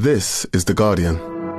This is The Guardian.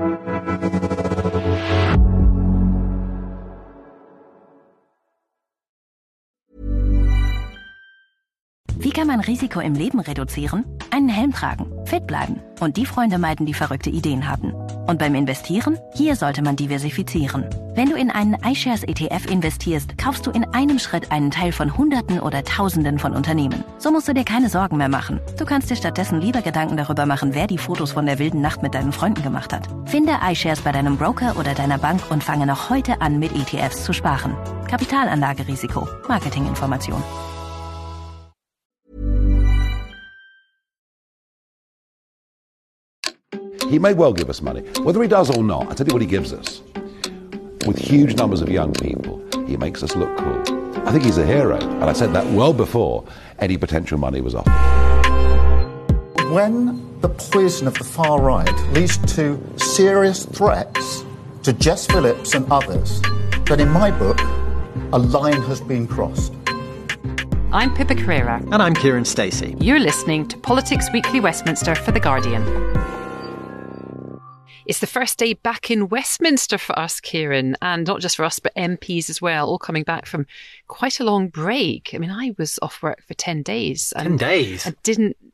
Wie kann man Risiko im Leben reduzieren? Einen Helm tragen, fit bleiben und die Freunde meiden, die verrückte Ideen hatten. Und beim Investieren? Hier sollte man diversifizieren. Wenn du in einen iShares ETF investierst, kaufst du in einem Schritt einen Teil von Hunderten oder Tausenden von Unternehmen. So musst du dir keine Sorgen mehr machen. Du kannst dir stattdessen lieber Gedanken darüber machen, wer die Fotos von der wilden Nacht mit deinen Freunden gemacht hat. Finde iShares bei deinem Broker oder deiner Bank und fange noch heute an, mit ETFs zu sparen. Kapitalanlagerisiko. Marketinginformation. He may well give us money. Whether he does or not, I tell you what he gives us. With huge numbers of young people, he makes us look cool. I think he's a hero, and I said that well before any potential money was offered. When the poison of the far right leads to serious threats to Jess Phillips and others, then in my book, a line has been crossed. I'm Pippa Carrera. And I'm Kieran Stacey. You're listening to Politics Weekly Westminster for The Guardian. It's the first day back in Westminster for us, Kieran, and not just for us, but MPs as well, all coming back from quite a long break. I mean, I was off work for 10 days. 10 days? I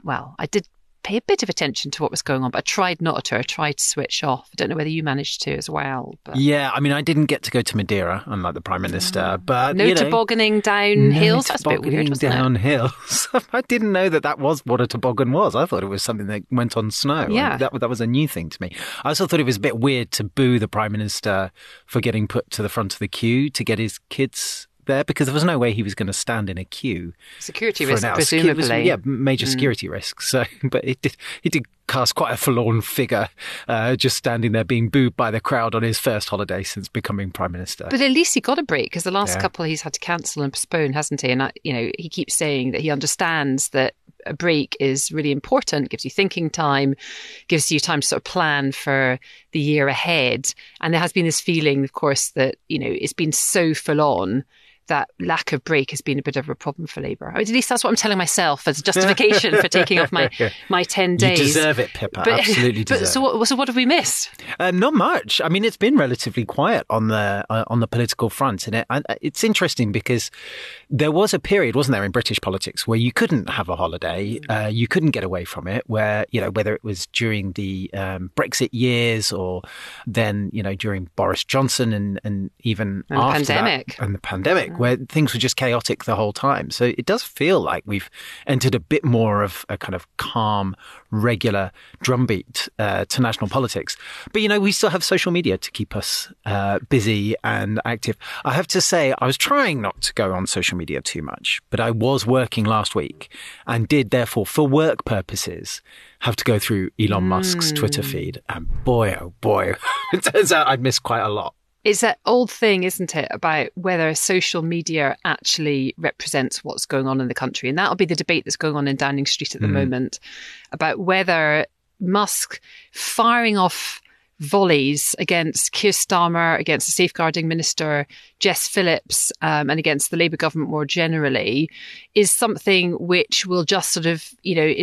did pay a bit of attention to what was going on, but I tried not to. I tried to switch off. I don't know whether you managed to as well. But... Yeah, I mean, I didn't get to go to Madeira, unlike the Prime Minister, but, tobogganing down hills? That's a bit weird, wasn't down it? hills. I didn't know that was what a toboggan was. I thought it was something that went on snow. Yeah. That was a new thing to me. I also thought it was a bit weird to boo the Prime Minister for getting put to the front of the queue to get his kids there, because there was no way he was going to stand in a queue. Security risk, presumably. Major security risk. So, but he did cast quite a forlorn figure, just standing there being booed by the crowd on his first holiday since becoming Prime Minister. But at least he got a break, because the last couple he's had to cancel and postpone, hasn't he? And he keeps saying that he understands that a break is really important, gives you thinking time, gives you time to sort of plan for the year ahead. And there has been this feeling, of course, that, it's been so full on that lack of break has been a bit of a problem for Labour. I mean, at least that's what I'm telling myself as justification for taking off my 10 days. You deserve it, Pippa. Absolutely deserve it. So what have we missed? Not much. I mean, it's been relatively quiet on the political front, and it's interesting because there was a period, wasn't there, in British politics where you couldn't have a holiday, you couldn't get away from it, where, whether it was during the Brexit years or then, during Boris Johnson and even after the pandemic, where things were just chaotic the whole time. So it does feel like we've entered a bit more of a kind of calm, regular drumbeat to national politics. But, we still have social media to keep us busy and active. I have to say, I was trying not to go on social media too much, but I was working last week and did, therefore, for work purposes, have to go through Elon Musk's Twitter feed. And boy, oh boy, it turns out I'd missed quite a lot. It's that old thing, isn't it, about whether social media actually represents what's going on in the country. And that'll be the debate that's going on in Downing Street at the moment, about whether Musk firing off volleys against Keir Starmer, against the safeguarding minister, Jess Phillips, and against the Labour government more generally, is something which will just sort of,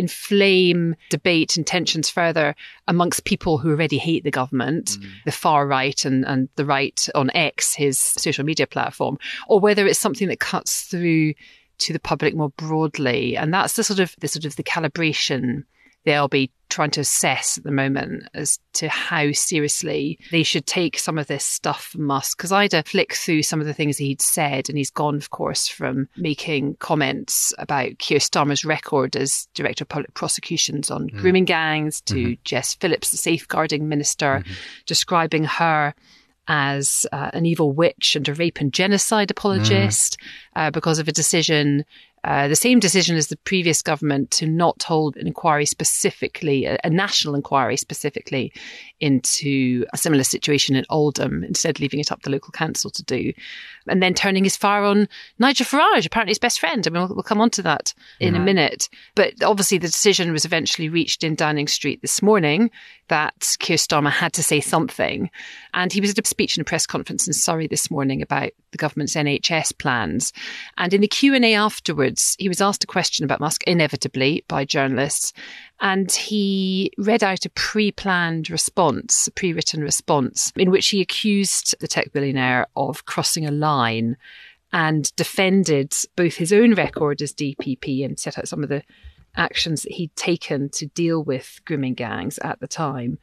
inflame debate and tensions further amongst people who already hate the government, the far right and the right on X, his social media platform, or whether it's something that cuts through to the public more broadly. And that's the calibration they'll be trying to assess at the moment as to how seriously they should take some of this stuff from Musk. Because I had a flick through some of the things he'd said, and he's gone, of course, from making comments about Keir Starmer's record as Director of Public Prosecutions on grooming gangs to Jess Phillips, the safeguarding minister, describing her as an evil witch and a rape and genocide apologist because of a decision, the same decision as the previous government to not hold an inquiry specifically, a national inquiry specifically into a similar situation in Oldham, instead leaving it up to the local council to do. And then turning his fire on Nigel Farage, apparently his best friend. I mean, we'll come on to that in a minute. But obviously the decision was eventually reached in Downing Street this morning that Keir Starmer had to say something. And he was at a speech in a press conference in Surrey this morning about the government's NHS plans. And in the Q&A afterwards, afterwards, he was asked a question about Musk, inevitably, by journalists, and he read out a pre-planned response, a pre-written response, in which he accused the tech billionaire of crossing a line and defended both his own record as DPP and set out some of the actions that he'd taken to deal with grooming gangs at the time.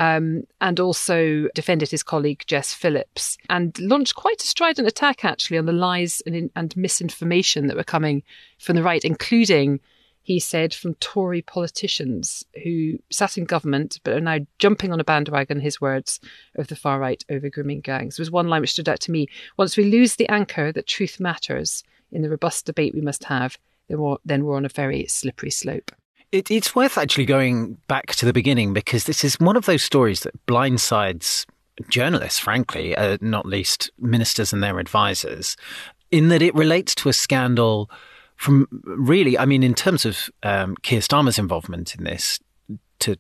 And also defended his colleague Jess Phillips, and launched quite a strident attack, actually, on the lies and misinformation that were coming from the right, including, he said, from Tory politicians who sat in government but are now jumping on a bandwagon, his words, of the far right over grooming gangs. There was one line which stood out to me. Once we lose the anchor that truth matters in the robust debate we must have, then we're on a very slippery slope. It's worth actually going back to the beginning, because this is one of those stories that blindsides journalists, frankly, not least ministers and their advisors, in that it relates to a scandal from really, I mean, in terms of Keir Starmer's involvement in this, to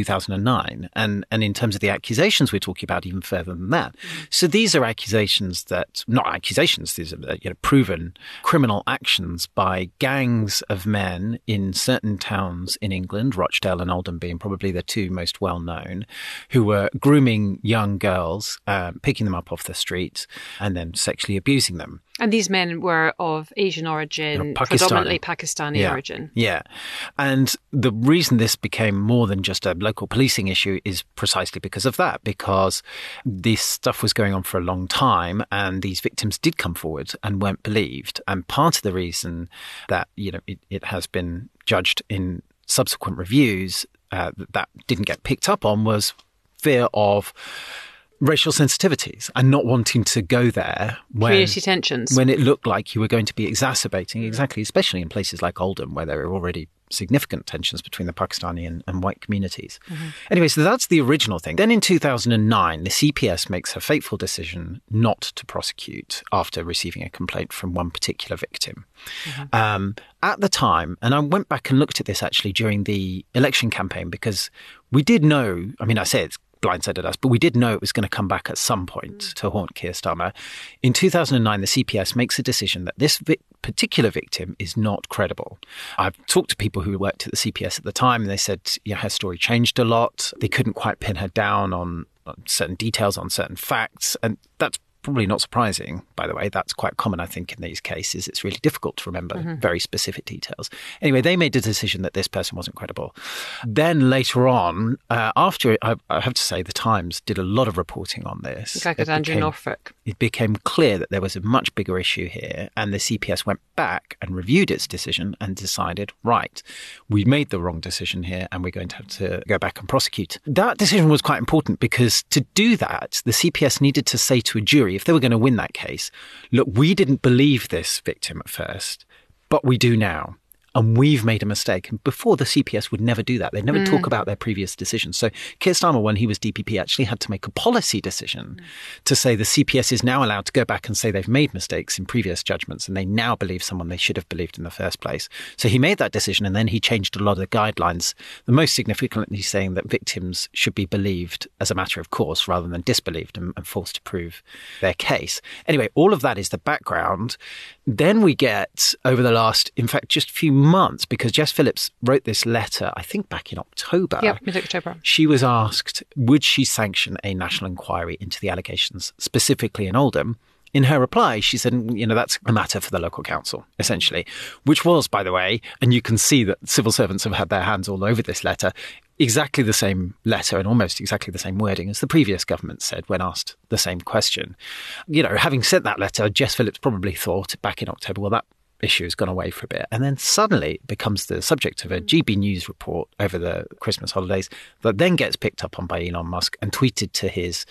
2009, and in terms of the accusations we're talking about, even further than that. So these are accusations that, not accusations, these are proven criminal actions by gangs of men in certain towns in England, Rochdale and Oldham being probably the two most well known, who were grooming young girls, picking them up off the street and then sexually abusing them. And these men were of Asian origin, predominantly Pakistani origin. Yeah. And the reason this became more than just a local policing issue is precisely because of that, because this stuff was going on for a long time and these victims did come forward and weren't believed. And part of the reason that, it has been judged in subsequent reviews that didn't get picked up on was fear of racial sensitivities and not wanting to go there community tensions when it looked like you were going to be exacerbating, exactly, especially in places like Oldham, where there are already significant tensions between the Pakistani and white communities. Mm-hmm. Anyway, so that's the original thing. Then in 2009, the CPS makes a fateful decision not to prosecute after receiving a complaint from one particular victim. Mm-hmm. At the time, and I went back and looked at this actually during the election campaign, because we did know, I mean, I say it's blindsided us, but we did know it was going to come back at some point to haunt Keir Starmer. In 2009, the CPS makes a decision that this particular victim is not credible. I've talked to people who worked at the CPS at the time, and they said her story changed a lot. They couldn't quite pin her down on certain details, on certain facts, and that's probably not surprising, by the way. That's quite common, I think, in these cases. It's really difficult to remember very specific details. Anyway, they made a decision that this person wasn't credible. Then later on, after, I have to say, the Times did a lot of reporting on this. Like Andrew Norfolk. It became clear that there was a much bigger issue here, and the CPS went back and reviewed its decision and decided, right, we made the wrong decision here and we're going to have to go back and prosecute. That decision was quite important, because to do that, the CPS needed to say to a jury, if they were going to win that case, look, we didn't believe this victim at first, but we do now. And we've made a mistake. And before, the CPS would never do that. They'd never talk about their previous decisions. So Keir Starmer, when he was DPP, actually had to make a policy decision to say the CPS is now allowed to go back and say they've made mistakes in previous judgments and they now believe someone they should have believed in the first place. So he made that decision, and then he changed a lot of the guidelines, the most significantly saying that victims should be believed as a matter of course rather than disbelieved and forced to prove their case. Anyway, all of that is the background. Then we get, over the last, in fact, just a few months, because Jess Phillips wrote this letter, I think back in October. Yeah, mid-October. She was asked, would she sanction a national inquiry into the allegations, specifically in Oldham? In her reply, she said, that's a matter for the local council, essentially, which was, by the way, and you can see that civil servants have had their hands all over this letter, exactly the same letter and almost exactly the same wording as the previous government said when asked the same question. Having sent that letter, Jess Phillips probably thought back in October, well, that issue has gone away for a bit. And then suddenly it becomes the subject of a GB News report over the Christmas holidays that then gets picked up on by Elon Musk and tweeted to his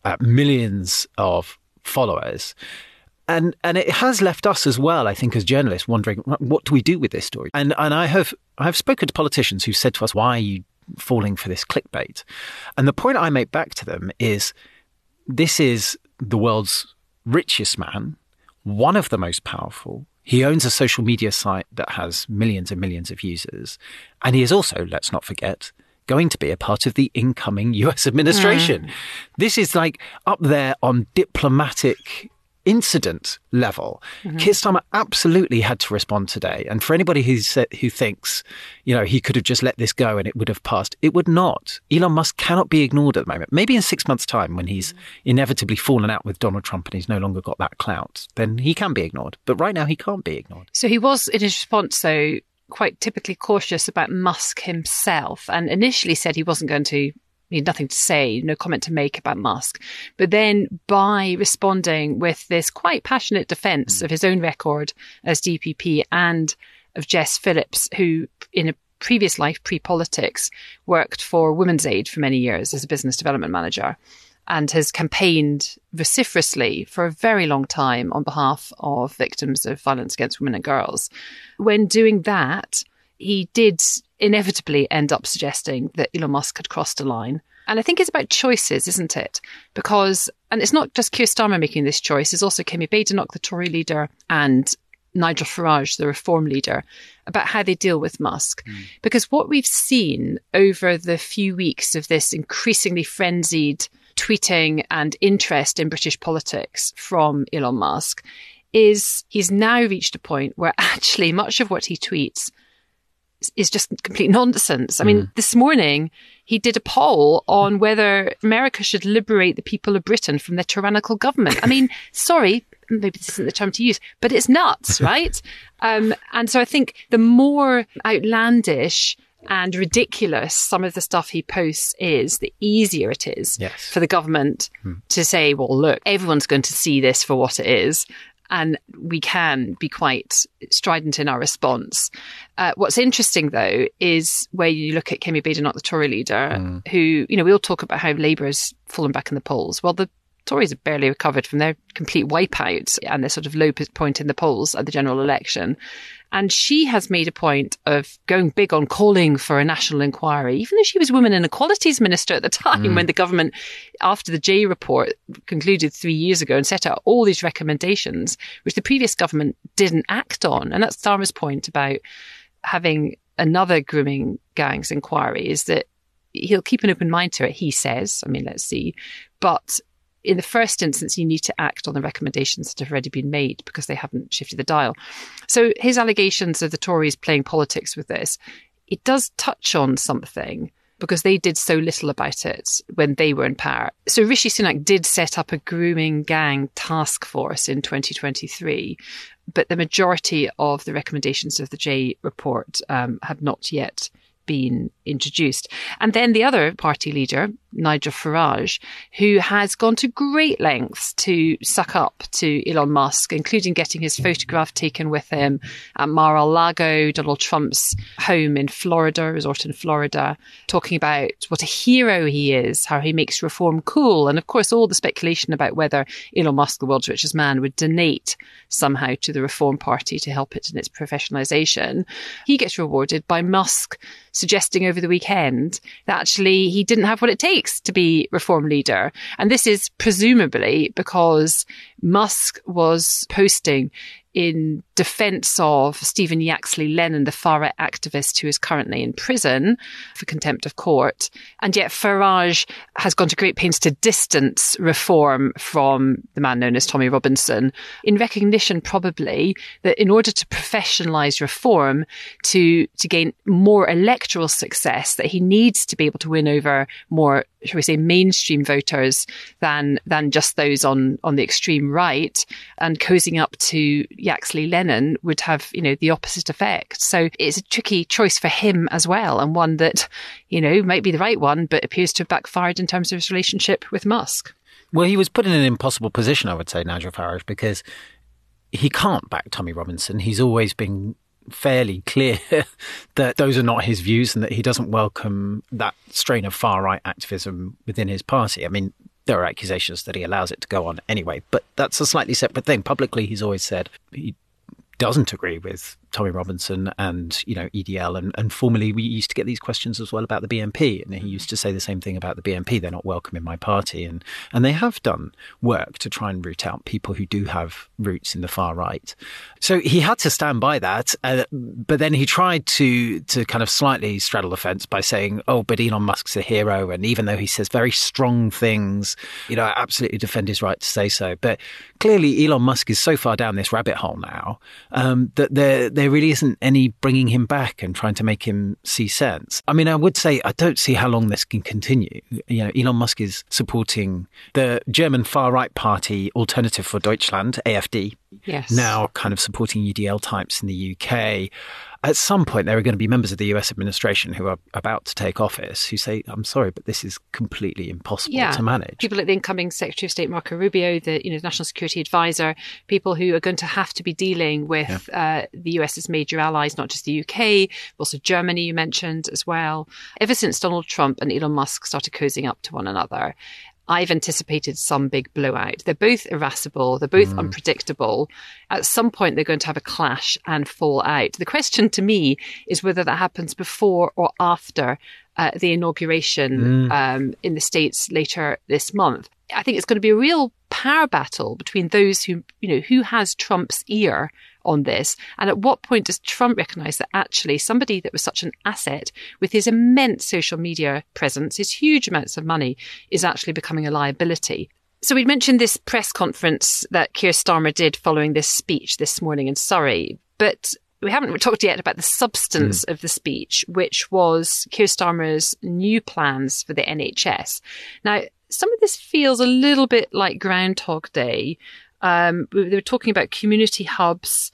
millions of followers. And it has left us as well, I think, as journalists wondering, what do we do with this story? And I have spoken to politicians who said to us, why are you falling for this clickbait? And the point I make back to them is, this is the world's richest man, one of the most powerful. He owns a social media site that has millions and millions of users. And he is also, let's not forget, going to be a part of the incoming US administration. This is like up there on diplomatic incident level, Keir Starmer absolutely had to respond today. And for anybody who thinks, he could have just let this go and it would have passed, it would not. Elon Musk cannot be ignored at the moment. Maybe in 6 months' time, when he's inevitably fallen out with Donald Trump and he's no longer got that clout, then he can be ignored. But right now, he can't be ignored. So he was, in his response, though, quite typically cautious about Musk himself, and initially said he wasn't going to. He had nothing to say, no comment to make about Musk. But then by responding with this quite passionate defence of his own record as DPP and of Jess Phillips, who in a previous life, pre-politics, worked for Women's Aid for many years as a business development manager and has campaigned vociferously for a very long time on behalf of victims of violence against women and girls. When doing that, he did inevitably end up suggesting that Elon Musk had crossed a line. And I think it's about choices, isn't it? Because, and it's not just Keir Starmer making this choice, it's also Kemi Badenoch, the Tory leader, and Nigel Farage, the Reform leader, about how they deal with Musk. Because what we've seen over the few weeks of this increasingly frenzied tweeting and interest in British politics from Elon Musk is he's now reached a point where actually much of what he tweets is just complete nonsense. I mean, this morning he did a poll on whether America should liberate the people of Britain from their tyrannical government. I mean, sorry, maybe this isn't the term to use, but it's nuts, right? And so I think the more outlandish and ridiculous some of the stuff he posts is, the easier it is for the government to say, well, look, everyone's going to see this for what it is. And we can be quite strident in our response. What's interesting, though, is where you look at Kemi Badenoch, the Tory leader, who, we all talk about how Labour has fallen back in the polls. Well, the Tories have barely recovered from their complete wipeout and their sort of low point in the polls at the general election. And she has made a point of going big on calling for a national inquiry, even though she was Women and Equalities Minister at the time when the government, after the Jay report concluded 3 years ago and set out all these recommendations, which the previous government didn't act on. And that's Starmer's point about having another grooming gangs inquiry, is that he'll keep an open mind to it, he says. I mean, let's see. But in the first instance, you need to act on the recommendations that have already been made because they haven't shifted the dial. So his allegations of the Tories playing politics with this, it does touch on something because they did so little about it when they were in power. So Rishi Sunak did set up a grooming gang task force in 2023, but the majority of the recommendations of the Jay report had not yet been introduced. And then the other party leader, Nigel Farage, who has gone to great lengths to suck up to Elon Musk, including getting his photograph taken with him at Mar-a-Lago, Donald Trump's home in Florida, resort in Florida, talking about what a hero he is, how he makes reform cool. And of course, all the speculation about whether Elon Musk, the world's richest man, would donate somehow to the Reform Party to help it in its professionalisation. He gets rewarded by Musk suggesting over the weekend that actually he didn't have what it takes to be Reform leader. And this is presumably because Musk was posting in defence of Stephen Yaxley Lennon, the far-right activist who is currently in prison for contempt of court. And yet Farage has gone to great pains to distance Reform from the man known as Tommy Robinson, in recognition probably that in order to professionalise Reform, to gain more electoral success, that he needs to be able to win over more, shall we say, mainstream voters than just those on the extreme right, and cozying up to Yaxley Lennon would have, the opposite effect. So it's a tricky choice for him as well, and one that, might be the right one, but appears to have backfired in terms of his relationship with Musk. Well, he was put in an impossible position, I would say, Nigel Farage, because he can't back Tommy Robinson. He's always been fairly clear that those are not his views and that he doesn't welcome that strain of far-right activism within his party. I mean, there are accusations that he allows it to go on anyway, but that's a slightly separate thing. Publicly, he's always said he doesn't agree with Tommy Robinson and, EDL. And formerly we used to get these questions as well about the BNP. And he used to say the same thing about the BNP. They're not welcome in my party. And they have done work to try and root out people who do have roots in the far right. So he had to stand by that. But then he tried to kind of slightly straddle the fence by saying, but Elon Musk's a hero. And even though he says very strong things, I absolutely defend his right to say so. But clearly Elon Musk is so far down this rabbit hole now that there really isn't any bringing him back and trying to make him see sense. I mean, I would say I don't see how long this can continue. Elon Musk is supporting the German far-right party Alternative for Deutschland, AfD, yes, now kind of supporting UDL types in the UK. At some point, there are going to be members of the US administration who are about to take office who say, I'm sorry, but this is completely impossible to manage. People like the incoming Secretary of State, Marco Rubio, the National Security Advisor, people who are going to have to be dealing with the US's major allies, not just the UK, but also Germany, you mentioned as well. Ever since Donald Trump and Elon Musk started cozying up to one another, I've anticipated some big blowout. They're both irascible. They're both unpredictable. At some point, they're going to have a clash and fall out. The question to me is whether that happens before or after the inauguration in the States later this month. I think it's going to be a real power battle between those who has Trump's ear on this. And at what point does Trump recognize that actually somebody that was such an asset with his immense social media presence, his huge amounts of money, is actually becoming a liability? So we mentioned this press conference that Keir Starmer did following this speech this morning in Surrey, but we haven't talked yet about the substance of the speech, which was Keir Starmer's new plans for the NHS. Now, some of this feels a little bit like Groundhog Day. They were talking about community hubs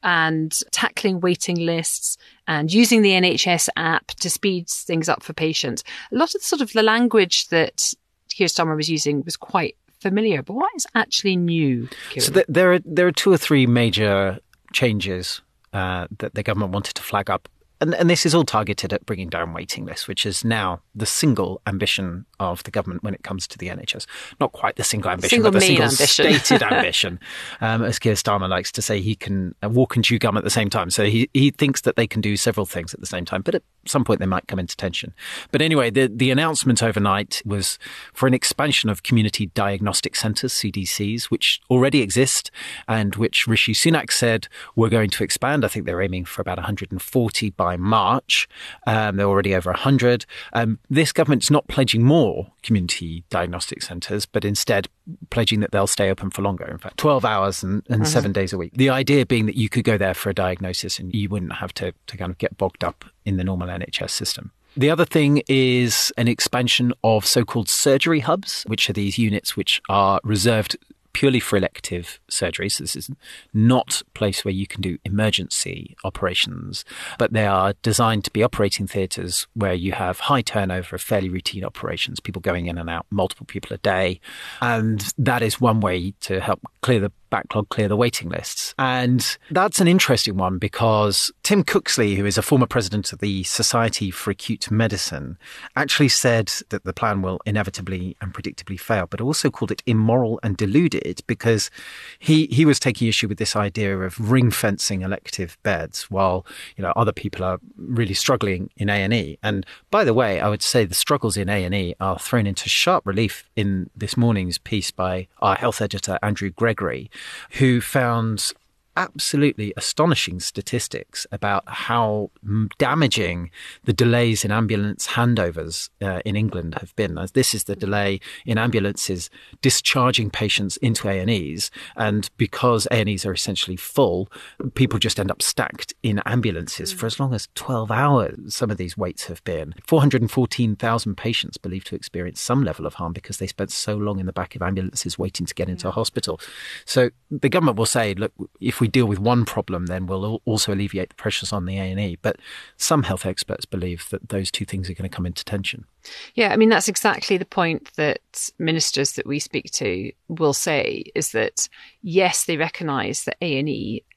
and tackling waiting lists and using the NHS app to speed things up for patients. A lot of the language that Keir Starmer was using was quite familiar, but what is actually new, Kieran? So there are two or three major changes that the government wanted to flag up. And this is all targeted at bringing down waiting lists, which is now the single ambition of the government when it comes to the NHS. Not quite the single ambition, but the single stated ambition. As Keir Starmer likes to say, he can walk and chew gum at the same time. So he thinks that they can do several things at the same time, but at some point they might come into tension. But anyway, the announcement overnight was for an expansion of community diagnostic centres, CDCs, which already exist and which Rishi Sunak said we're going to expand. I think they're aiming for about 140 by March. They're already over 100. This government's not pledging more community diagnostic centres, but instead pledging that they'll stay open for longer. In fact, 12 hours and 7 days a week. The idea being that you could go there for a diagnosis and you wouldn't have to kind of get bogged up in the normal NHS system. The other thing is an expansion of so-called surgery hubs, which are these units which are reserved purely for elective surgeries. This is not a place where you can do emergency operations, but they are designed to be operating theatres where you have high turnover of fairly routine operations, people going in and out, multiple people a day. And that is one way to help clear the backlog, clear the waiting lists. And that's an interesting one because Tim Cooksley, who is a former president of the Society for Acute Medicine, actually said that the plan will inevitably and predictably fail, but also called it immoral and deluded because he was taking issue with this idea of ring fencing elective beds while other people are really struggling in A&E. And by the way, I would say the struggles in A&E are thrown into sharp relief in this morning's piece by our health editor, Andrew Gregory, who found absolutely astonishing statistics about how damaging the delays in ambulance handovers in England have been. This is the delay in ambulances discharging patients into A&Es. And because A&Es are essentially full, people just end up stacked in ambulances for as long as 12 hours. Some of these waits have been 414,000 patients believed to experience some level of harm because they spent so long in the back of ambulances waiting to get into a hospital. So the government will say, look, if we deal with one problem, then we'll also alleviate the pressures on the A&E. But some health experts believe that those two things are going to come into tension. Yeah, I mean, that's exactly the point that ministers that we speak to will say, is that, yes, they recognise that A&E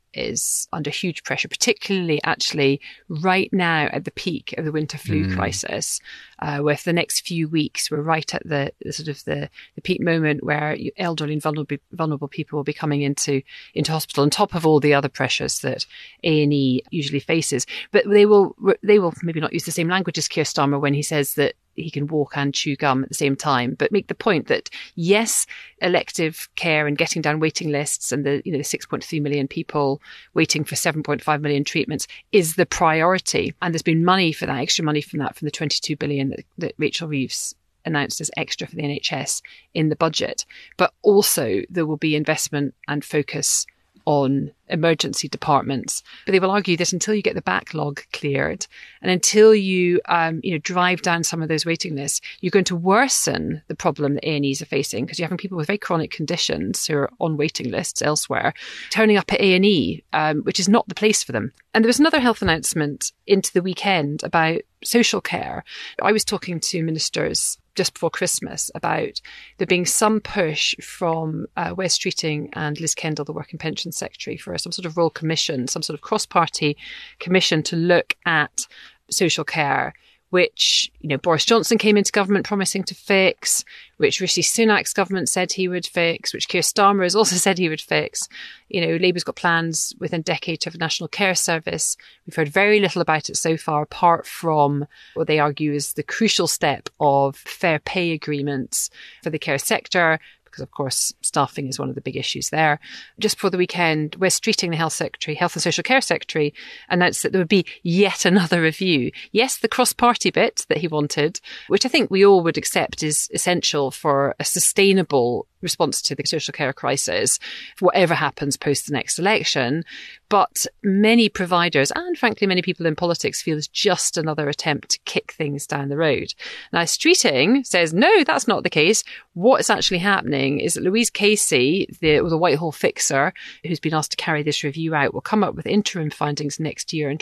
is under huge pressure, particularly actually right now at the peak of the winter flu crisis, where for the next few weeks we're right at the sort of the peak moment where elderly and vulnerable people will be coming into hospital on top of all the other pressures that A&E usually faces. But they will maybe not use the same language as Keir Starmer when he says that he can walk and chew gum at the same time, but make the point that yes, elective care and getting down waiting lists and the 6.3 million people waiting for 7.5 million treatments is the priority. And there's been money for that, extra money from the 22 billion that Rachel Reeves announced as extra for the NHS in the budget. But also there will be investment and focus on emergency departments. But they will argue that until you get the backlog cleared and until you drive down some of those waiting lists, you're going to worsen the problem that A&Es are facing, because you're having people with very chronic conditions who are on waiting lists elsewhere turning up at A&E, which is not the place for them. And there was another health announcement into the weekend about social care. I was talking to ministers just before Christmas about there being some push from Wes Streeting and Liz Kendall, the Work and Pensions Secretary, for some sort of royal commission, some sort of cross-party commission to look at social care, which Boris Johnson came into government promising to fix, which Rishi Sunak's government said he would fix, which Keir Starmer has also said he would fix. Labour's got plans within a decade to have a national care service. We've heard very little about it so far, apart from what they argue is the crucial step of fair pay agreements for the care sector, because, of course, staffing is one of the big issues there. Just before the weekend, Wes Streeting, the Health and Social Care Secretary, announced that there would be yet another review. Yes, the cross-party bit that he wanted, which I think we all would accept is essential for a sustainable response to the social care crisis, whatever happens post the next election. But many providers and frankly many people in politics feel it's just another attempt to kick things down the road. Now, Streeting says, no, that's not the case. What is actually happening is that Louise Casey, the Whitehall fixer, who's been asked to carry this review out, will come up with interim findings next year in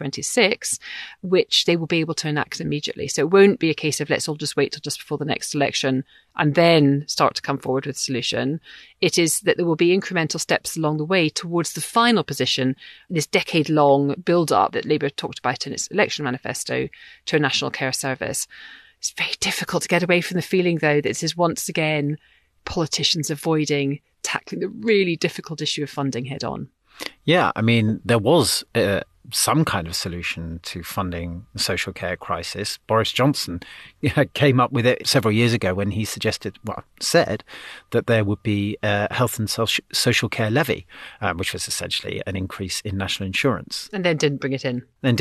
2026, which they will be able to enact immediately. So it won't be a case of let's all just wait till just before the next election and then start to come forward with a solution. It is that there will be incremental steps along the way towards the final position, this decade-long build-up that Labour talked about in its election manifesto to a national care service. It's very difficult to get away from the feeling, though, that this is once again politicians avoiding tackling the really difficult issue of funding head-on. Yeah, I mean, there was some kind of solution to funding the social care crisis. Boris Johnson came up with it several years ago when he said that there would be a health and social care levy, which was essentially an increase in national insurance. And then didn't bring it in. And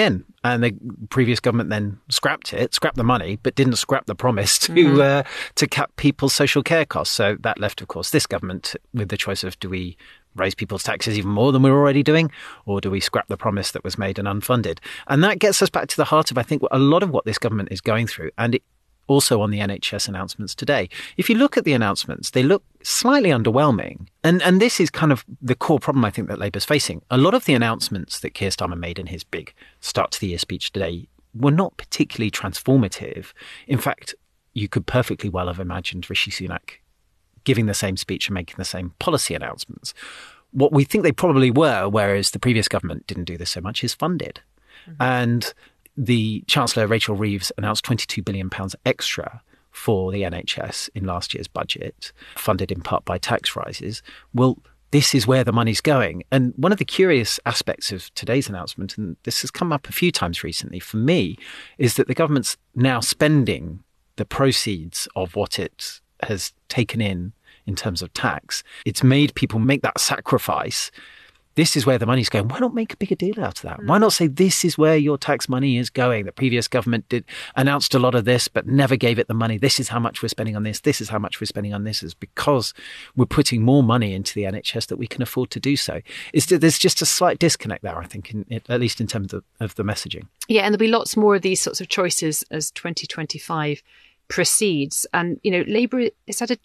the previous government then scrapped the money, but didn't scrap the promise to cut people's social care costs. So that left, of course, this government with the choice of, do we raise people's taxes even more than we're already doing, or do we scrap the promise that was made and unfunded? And that gets us back to the heart of, I think, a lot of what this government is going through, and also on the NHS announcements today. If you look at the announcements, they look slightly underwhelming. And this is kind of the core problem, I think, that Labour's facing. A lot of the announcements that Keir Starmer made in his big start to the year speech today were not particularly transformative. In fact, you could perfectly well have imagined Rishi Sunak giving the same speech and making the same policy announcements. What we think they probably were, whereas the previous government didn't do this so much, is funded. Mm-hmm. And the Chancellor, Rachel Reeves, announced £22 billion extra for the NHS in last year's budget, funded in part by tax rises. Well, this is where the money's going. And one of the curious aspects of today's announcement, and this has come up a few times recently for me, is that the government's now spending the proceeds of what it has taken in terms of tax. It's made people make that sacrifice. This is where the money's going. Why not make a bigger deal out of that? Why not say this is where your tax money is going? The previous government announced a lot of this, but never gave it the money. This is how much we're spending on this. This is how much we're spending on this. Is because we're putting more money into the NHS that we can afford to do so. There's just a slight disconnect there, I think, at least in terms of the messaging. Yeah, and there'll be lots more of these sorts of choices as 2025 proceeds. And, Labour has had a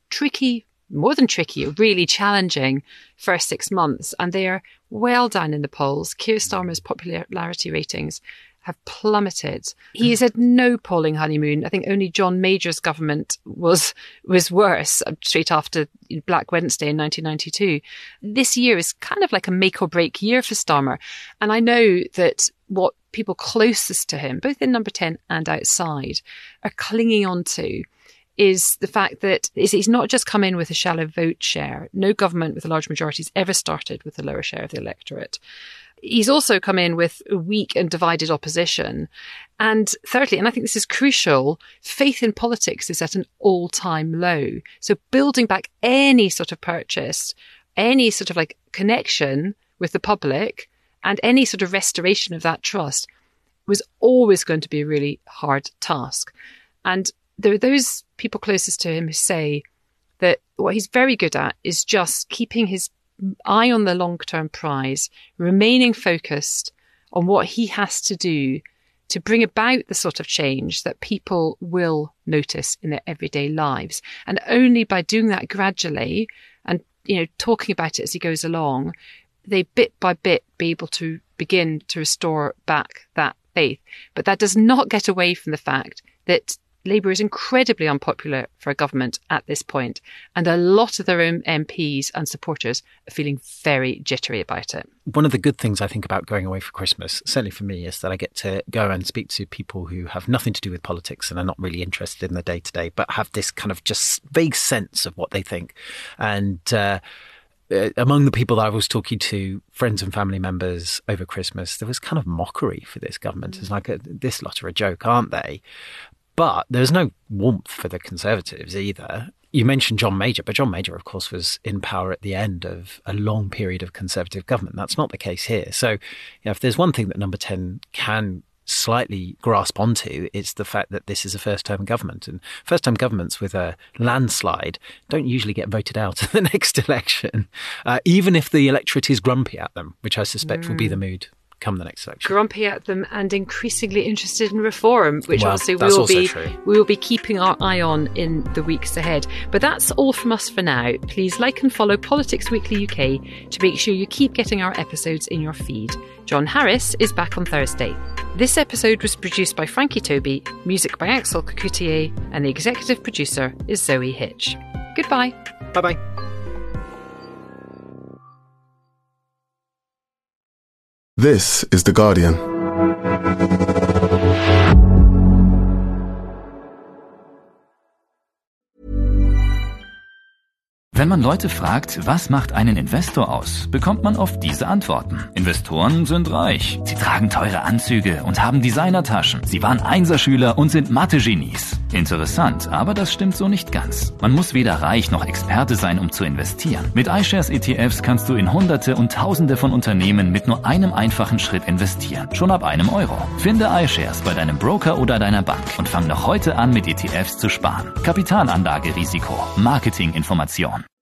more than tricky, a really challenging first 6 months. And they are well down in the polls. Keir Starmer's popularity ratings have plummeted. He has had no polling honeymoon. I think only John Major's government was worse straight after Black Wednesday in 1992. This year is kind of like a make or break year for Starmer. And I know that what people closest to him, both in Number 10 and outside, are clinging on to is the fact that he's not just come in with a shallow vote share. No government with a large majority has ever started with a lower share of the electorate. He's also come in with a weak and divided opposition. And thirdly, and I think this is crucial, faith in politics is at an all-time low. So building back any sort of purchase, any sort of like connection with the public and any sort of restoration of that trust was always going to be a really hard task. And there are those people closest to him who say that what he's very good at is just keeping his eye on the long-term prize, remaining focused on what he has to do to bring about the sort of change that people will notice in their everyday lives. And only by doing that gradually and, talking about it as he goes along, they bit by bit be able to begin to restore back that faith. But that does not get away from the fact that Labour is incredibly unpopular for a government at this point, and a lot of their own MPs and supporters are feeling very jittery about it. One of the good things I think about going away for Christmas, certainly for me, is that I get to go and speak to people who have nothing to do with politics and are not really interested in the day-to-day, but have this kind of just vague sense of what they think. And among the people that I was talking to, friends and family members over Christmas, there was kind of mockery for this government. It's like, this lot are a joke, aren't they? But there's no warmth for the Conservatives either. You mentioned John Major, but John Major, of course, was in power at the end of a long period of Conservative government. That's not the case here. So if there's one thing that Number 10 can slightly grasp onto, it's the fact that this is a first-term government. And first-term governments with a landslide don't usually get voted out at the next election, even if the electorate is grumpy at them, which I suspect will be the mood come the next election. Grumpy at them and increasingly interested in reform, which obviously we will be keeping our eye on in the weeks ahead. But that's all from us for now. Please like and follow Politics Weekly UK to make sure you keep getting our episodes in your feed. John Harris is back on Thursday. This episode was produced by Frankie Toby, music by Axel Cocoutier, and the executive producer is Zoe Hitch. Goodbye. Bye-bye. This is The Guardian. Wenn man Leute fragt, was macht einen Investor aus, bekommt man oft diese Antworten. Investoren sind reich, sie tragen teure Anzüge und haben Designertaschen. Sie waren Einserschüler und sind Mathe-Genies. Interessant, aber das stimmt so nicht ganz. Man muss weder reich noch Experte sein, um zu investieren. Mit iShares ETFs kannst du in Hunderte und Tausende von Unternehmen mit nur einem einfachen Schritt investieren. Schon ab €1. Finde iShares bei deinem Broker oder deiner Bank und fang noch heute an, mit ETFs zu sparen. Kapitalanlagerisiko. Marketinginformation.